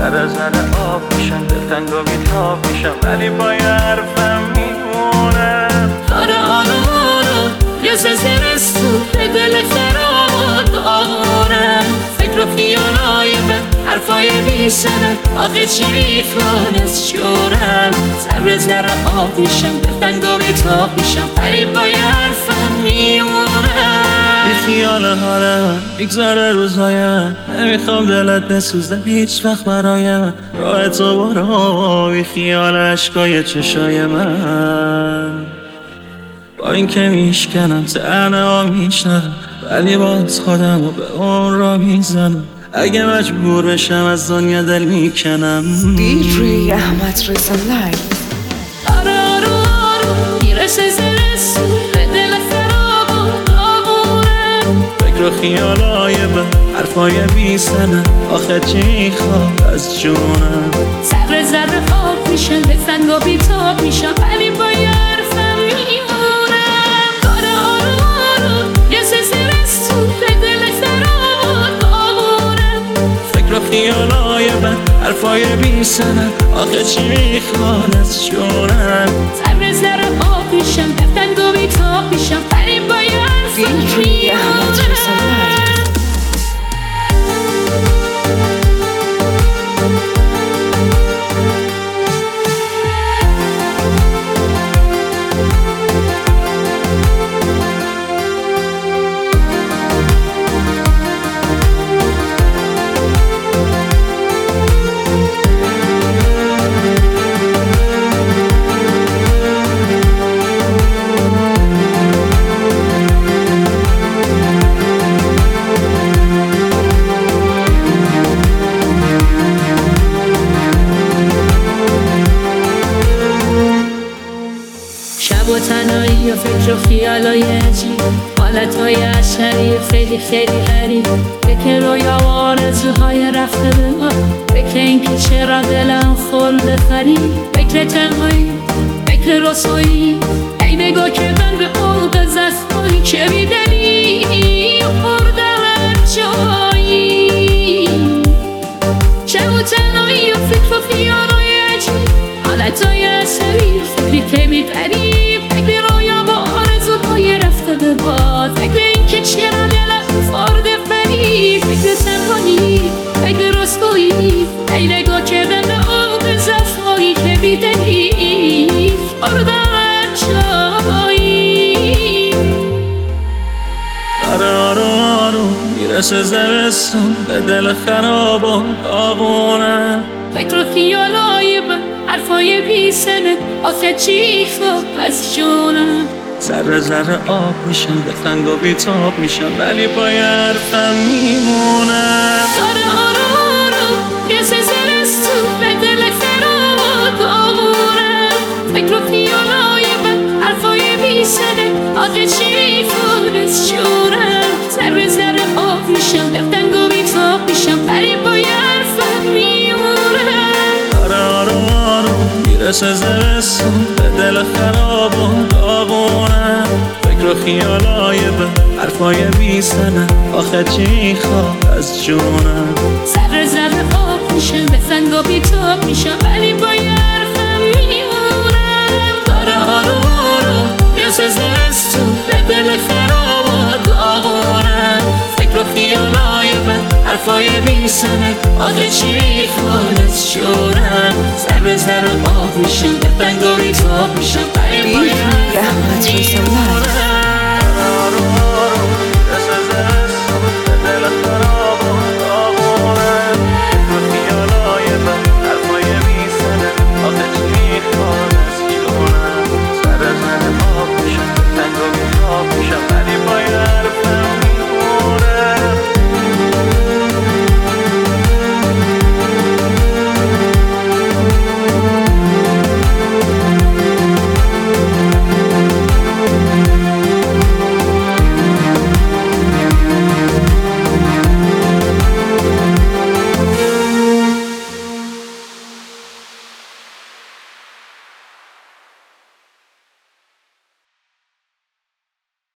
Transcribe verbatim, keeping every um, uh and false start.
ذره ذره آب میشم، دلتنگ و بیتاب میشم، ولی با یه حرفم میمونم. آره آره آره یه زمستون به دل خرابات آمونم. فکر و خیالای من حرفای بی سند، آخه چی میخوان از شورم. ذره ذره آب میشم، دلتنگ و بیتاب میشم، ولی با یه حرفم میمونم. بی خیال حالم میگذره روزایم، نمیخوام دلت بسوزه هیچ وقت برایم. راه تو برو بی خیال عشقای چشای من. با این که میشکنم تنه ها میشنم، ولی باز خودم رو به اون را میزنم. اگه مجبور بشم از دنیا دل میکنم. دیجی احمد رضا لایو. آره آره آره میرسه زمستون به دل خرابات آمونم. فکر و خیالای من حرفای بی سند، آخه چی میخوام از جونم. ذره ذره آب میشم، دلتنگ و بیتاب میشم، ولی با یه حرفم میمونم. آره آره آره یه زمستون به دل خرابات آمونم. فکر و خیالای من حرفای بی سند، آخه چی میخوان از جونم. ذره ذره آب میشم، دلتنگ و بیتاب میشم، ولی با یه حرفم دیجی احمد رضا لایو. میمونم. شب و تنهایی و فکر و خیالای عجیب، حالتهای عشقی خیلی خیلی غریب. فکر رویا و آرزوهای رفته به ما، فکر اینکه چرا دلم خورده خرید. فکر تنهایی، فکر رسوایی، ای بگو که من به عمق زخمایی که بیدلی خوردم جایی. شب و تنهایی و فکر و خیالای عجیب، حالتهای عصبی فکری که میپری. فکر رویا با آرزوهای رفته به باد، فکر اینکه چرا دلم خورده فریب. فکر تنهایی، فکر رسوایی، ای نگاه که من به عمق زخمایی که بیدلی خوردم جایی. آره آره آره میرسه زمستون به دل خرابات آمونم. فکر و خیالای من حرفای بی سند، آخه چی خواب از جونم. ذره ذره آب میشم، دلتنگ و بیتاب میشم، ولی با یه حرفم میمونم. آره آره آره یه زمستون به دل خرابات آمونم. فکر و خیالای من حرفای بی سند، آخه چی خواب از جونم. ذره ذره آب میشم، دلتنگ و بیتاب میشم، ولی با یه حرفم میمونم. آره آره آره میرسه زمستون به دل خرابات آمونم. فکر و خیالای من حرفای بی سند، آخه چی خواه از جونم. ذره ذره آب میشم، دلتنگ و بیتاب میشم، ولی با یه حرفم میمونم. آره آره آره یه زمستون به دل خرابات آمونم. فکر و خیالای من حرفای بی سند، آخه چی میخوان از جونم. ذره ذره آب میشم، دلتنگ و بیتاب میشم، ولی با یه دیجی احمد حرفم رضا لایو. میمونم. آره آره آره